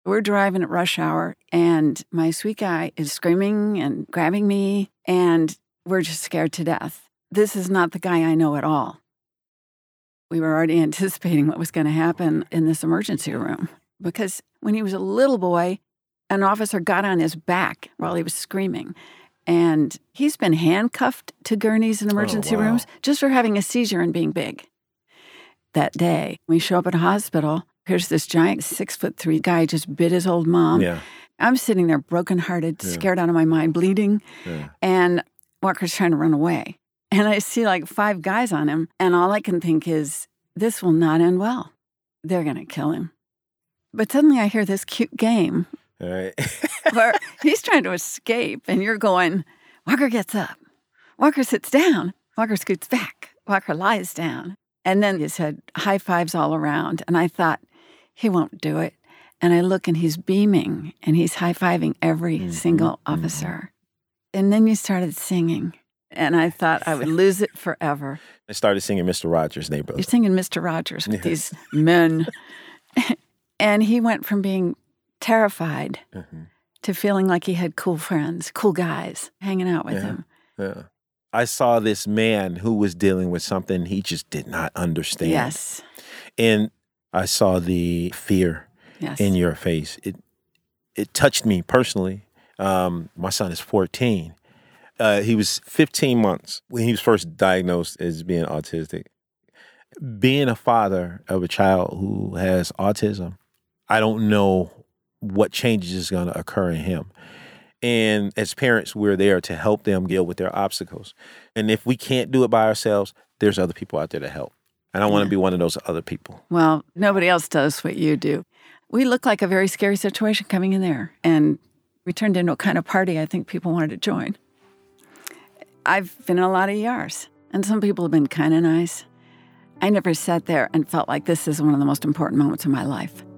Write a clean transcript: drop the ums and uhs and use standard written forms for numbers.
We're driving at rush hour, and my sweet guy is screaming and grabbing me, and we're just scared to death. This is not the guy I know at all. We were already anticipating what was going to happen in this emergency room because when he was a little boy, an officer got on his back while he was screaming. And he's been handcuffed to gurneys in emergency rooms just for having a seizure and being big. That day, we show up at a hospital. Here's this giant 6'3" guy just bit his old mom. Yeah. I'm sitting there brokenhearted, scared out of my mind, bleeding. Yeah. And Walker's trying to run away. And I see like 5 guys on him. And all I can think is, this will not end well. They're going to kill him. But suddenly I hear this cute game All right. where he's trying to escape. And you're going, Walker gets up. Walker sits down. Walker scoots back. Walker lies down. And then he said high fives all around. And I thought, he won't do it. And I look and he's beaming and he's high-fiving every single officer. And then you started singing. And I thought I would lose it forever. I started singing Mr. Rogers' Neighborhood. You're singing Mr. Rogers with these men. And he went from being terrified to feeling like he had cool friends, cool guys hanging out with him. Yeah. I saw this man who was dealing with something he just did not understand. Yes. And I saw the fear in your face. It touched me personally. My son is 14. He was 15 months when he was first diagnosed as being autistic. Being a father of a child who has autism, I don't know what changes is going to occur in him. And as parents, we're there to help them deal with their obstacles. And if we can't do it by ourselves, there's other people out there to help. And I want to be one of those other people. Well, nobody else does what you do. We look like a very scary situation coming in there. And we turned into a kind of party I think people wanted to join. I've been in a lot of ERs, and some people have been kind of nice. I never sat there and felt like this is one of the most important moments of my life.